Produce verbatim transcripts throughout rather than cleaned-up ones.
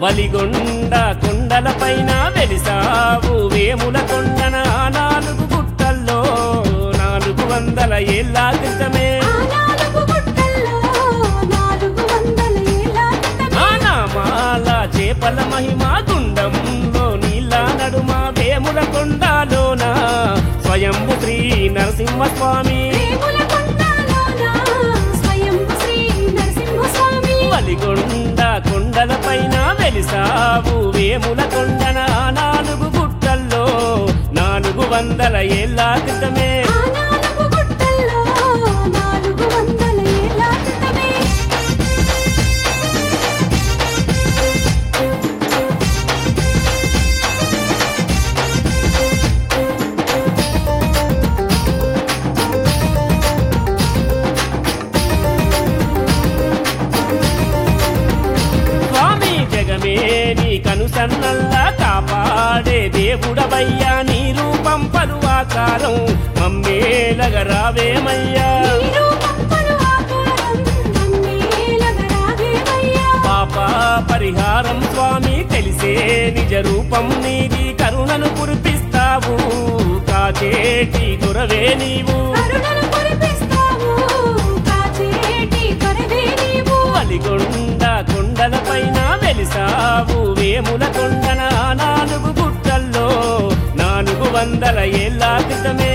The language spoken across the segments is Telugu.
వలిగొండ కొండలపైన వెలిసావు వేముల కొండన నాలుగు గుట్టల్లో నాలుగు వందల ఏళ్ళ క్రితమే నామాల చేపల మహిమ గుండంలో నీళ్ళ నడుమ వేముల కొండలోన స్వయంభు శ్రీ నరసింహస్వామి వలిగొండ కొండలపైన వెలిసావు వేముల కొండన నాలుగు గుట్టల్లో నాలుగు వందల ఏళ్ళ క్రితమే కనుసన్నల్లా కాపాడే దేవుడవయ్యా నీ రూపం పలువాకారం మమ్మేలగ రావేమయ్యా పాప పరిహారం స్వామి తెలిసే నిజ రూపం నీది కరుణను కురిపిస్తావు కాచేటి దొరవే నీవు వలిగొండ కొండలపైన వెలిసావు వేముల కొండన నాలుగు గుట్టల్లో నాలుగు వందల ఏళ్ళ క్రితమే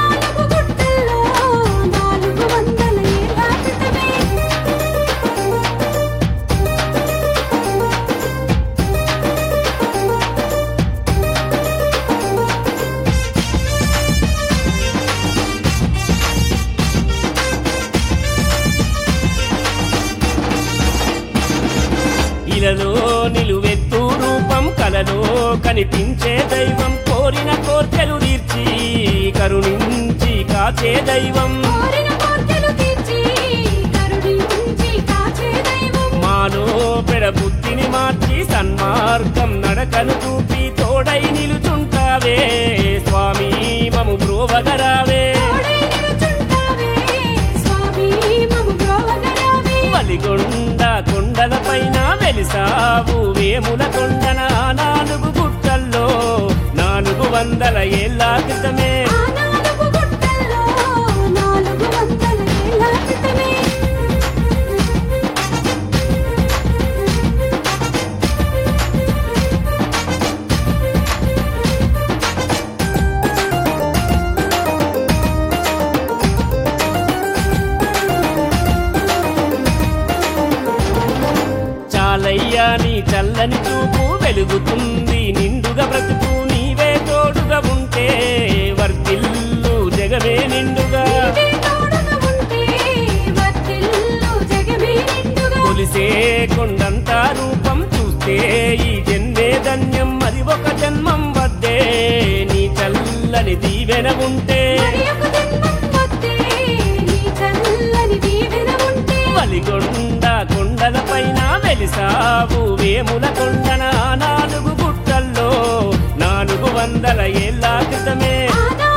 ఇలలో నిలువెత్తు రూపం కలలో కనిపించే దైవం కోరిన కోర్కెలు తీర్చి కరుణించి కాచే దైవం మాలో పెడబుద్ధిని మార్చి సన్మార్గం నడకను చూపి తోడై నిలుచుంటావే స్వామి మము బ్రోవగరావే వలిగొండ కొండలపైన వెలిసావు వేముల కొండన నాలుగు గుట్టల్లో నాలుగు వందల ఏళ్ళ క్రితమే చాలయ్యా నీ చల్లని చూపు వెలుగుతుంది నిండుగా బ్రతుకు నీవే తోడుగా ఉంటే వర్తిల్లు జగమే నిండుగా కొలిసే కొండంత రూపం చూస్తే ఈ జన్మే ధన్యం మరి ఒక జన్మం వద్దే నీ చల్లని దీవెన ఉంటే వలిగొండ కొండలపైన వెలిసావు వేముల కొండన నాలుగు గుట్టల్లో నాలుగు వందల ఏళ్ళ క్రితమే